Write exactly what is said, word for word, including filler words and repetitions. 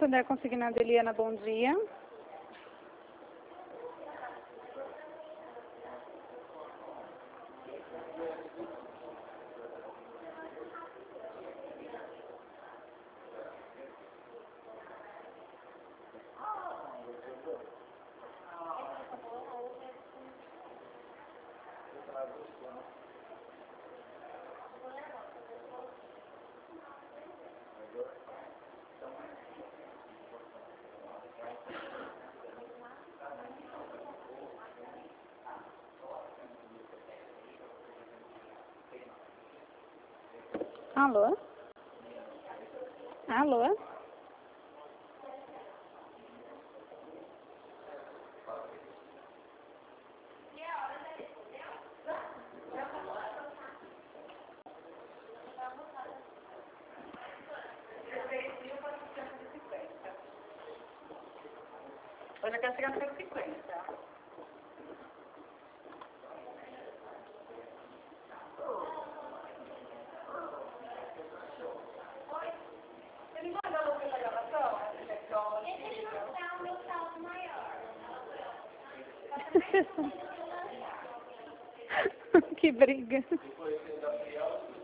Santander Consignado, Eliana, bom dia. Alô? Alô? Hoje eu quero chegar no cento e cinquenta. Ele mandou você na gravação? Ele não tá o meu salto maior. Que briga.